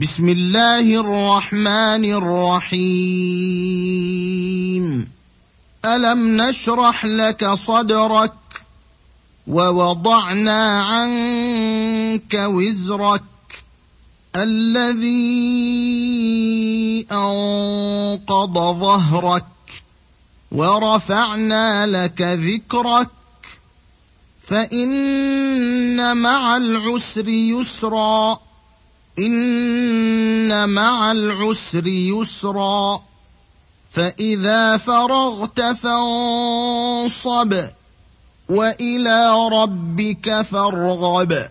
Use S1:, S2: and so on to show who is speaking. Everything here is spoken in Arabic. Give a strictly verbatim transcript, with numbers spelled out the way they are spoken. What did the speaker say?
S1: بسم الله الرحمن الرحيم. ألم نشرح لك صدرك ووضعنا عنك وزرك الذي أنقض ظهرك ورفعنا لك ذكرك فإن مع العسر يسرا إن مع العسر يسرا فإذا فرغت فانصب وإلى ربك فارغب.